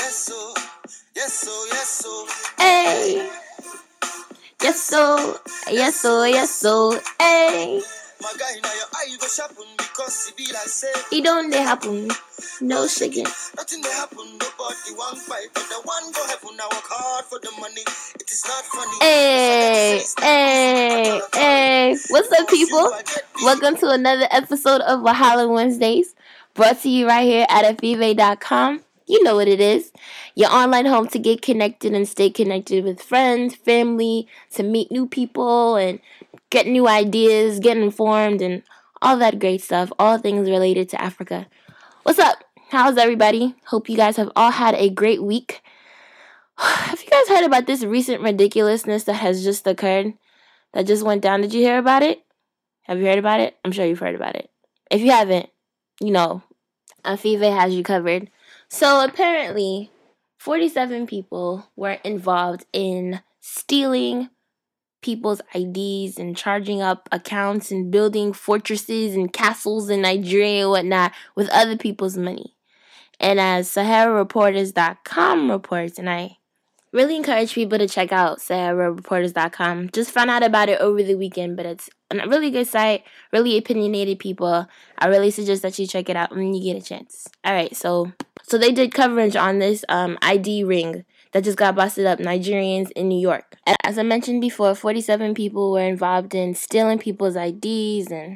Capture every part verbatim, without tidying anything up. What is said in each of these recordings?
Yes, so. Yes, so. Yes, so. Hey. Yes, so. Yes, so. Yes, so. Hey. My guy, now your eye go sharpen because it be like say. It don't they happen. No shaking. Nothing they happen. Nobody one fight, but the one go heaven. I work hard for the money. It is not funny. Hey, hey, hey. What's up, people? Welcome to another episode of Wahala Wednesdays, brought to you right here at afive dot com. You know what it is. Your online home to get connected and stay connected with friends, family, to meet new people and get new ideas, get informed, and all that great stuff. All things related to Africa. What's up? How's everybody? Hope you guys have all had a great week. Have you guys heard about this recent ridiculousness that has just occurred? That just went down? Did you hear about it? Have you heard about it? I'm sure you've heard about it. If you haven't, you know, Afive has you covered. So apparently, forty-seven people were involved in stealing people's I Ds and charging up accounts and building fortresses and castles in Nigeria and whatnot with other people's money. And as Sahara Reporters dot com reports, and I really encourage people to check out Sahara Reporters dot com. Just found out about it over the weekend, but it's a really good site, really opinionated people. I really suggest that you check it out when you get a chance. All right, so so they did coverage on this um, I D ring that just got busted up, Nigerians in New York. As I mentioned before, forty-seven people were involved in stealing people's I Ds and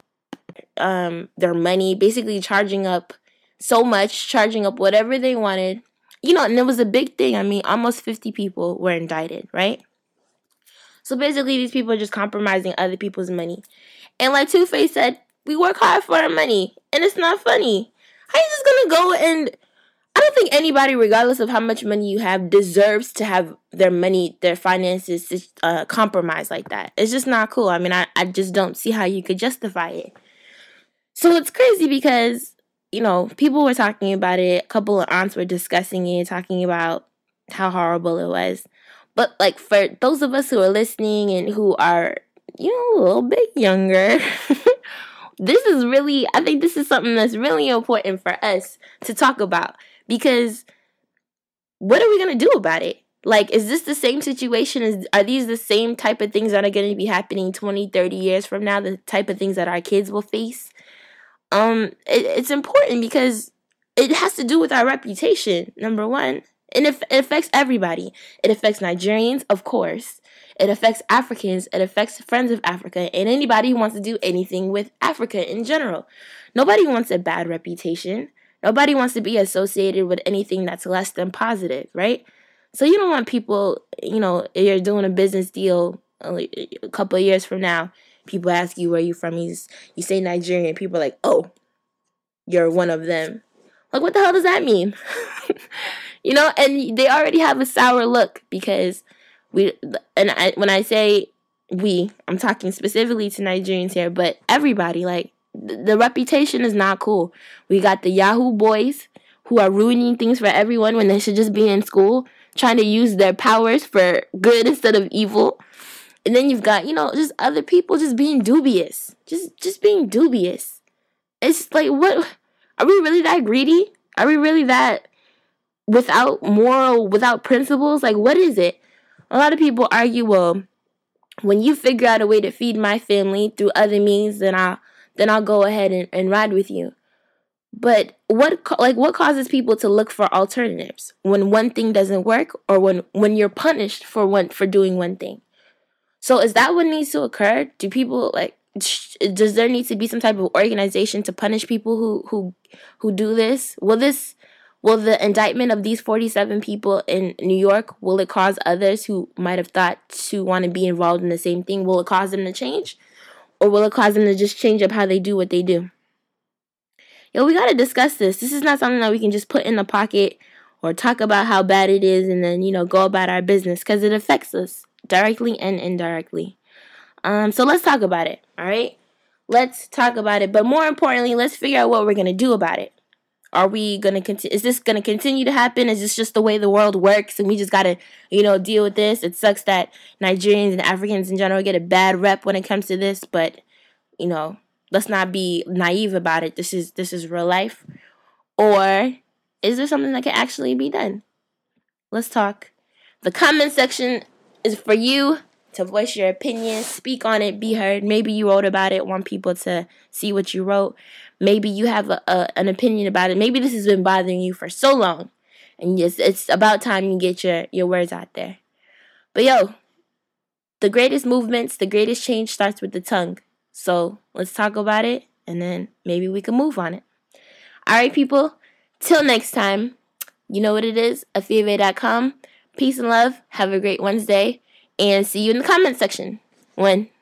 um, their money, basically charging up so much, charging up whatever they wanted. You know, and it was a big thing. I mean, almost fifty people were indicted, right? So basically, these people are just compromising other people's money. And like Two-Face said, we work hard for our money, and it's not funny. How are you just going to go and... I don't think anybody, regardless of how much money you have, deserves to have their money, their finances uh, compromised like that. It's just not cool. I mean, I, I just don't see how you could justify it. So it's crazy because... You know, people were talking about it. A couple of aunts were discussing it, talking about how horrible it was. But, like, for those of us who are listening and who are, you know, a little bit younger, this is really, I think this is something that's really important for us to talk about. Because what are we going to do about it? Like, is this the same situation? Is, are these the same type of things that are going to be happening twenty, thirty years from now? The type of things that our kids will face? Um, it, it's important because it has to do with our reputation, number one. And it, it affects everybody. It affects Nigerians, of course. It affects Africans. It affects friends of Africa and anybody who wants to do anything with Africa in general. Nobody wants a bad reputation. Nobody wants to be associated with anything that's less than positive, right? So you don't want people, you know, you're doing a business deal a couple of years from now. People ask you where you're from. You, you say Nigerian. People are like, oh, you're one of them. Like, what the hell does that mean? You know, and they already have a sour look because we, and I, when I say we, I'm talking specifically to Nigerians here, but everybody, like, the, the reputation is not cool. We got the Yahoo boys who are ruining things for everyone when they should just be in school, trying to use their powers for good instead of evil. And then you've got, you know, just other people just being dubious. Just just being dubious. It's like, what? Are we really that greedy? Are we really that without moral, without principles? Like, what is it? A lot of people argue, well, when you figure out a way to feed my family through other means, then I'll, then I'll go ahead and, and ride with you. But what, like, what causes people to look for alternatives when one thing doesn't work or when, when you're punished for one, for doing one thing? So is that what needs to occur? Do people, like, does there need to be some type of organization to punish people who, who, who do this? Will this, will the indictment of these forty-seven people in New York, will it cause others who might have thought to want to be involved in the same thing? Will it cause them to change? Or will it cause them to just change up how they do what they do? Yo, we got to discuss this. This is not something that we can just put in the pocket or talk about how bad it is and then, you know, go about our business because it affects us directly and indirectly. Um, so let's talk about it, all right? Let's talk about it. But more importantly, let's figure out what we're going to do about it. Are we going to continue? Is this going to continue to happen? Is this just the way the world works and we just got to, you know, deal with this? It sucks that Nigerians and Africans in general get a bad rep when it comes to this, but, you know, let's not be naive about it. This is this is real life. Or is there something that can actually be done? Let's talk. The comment section is for you to voice your opinion, speak on it, be heard. Maybe you wrote about it, want people to see what you wrote. Maybe you have a, a, an opinion about it. Maybe this has been bothering you for so long, and it's, it's about time you get your, your words out there. But yo, the greatest movements, the greatest change starts with the tongue. So let's talk about it, and then maybe we can move on it. All right, people. Till next time, you know what it is, afive dot com. Peace and love. Have a great Wednesday, and see you in the comment section. One.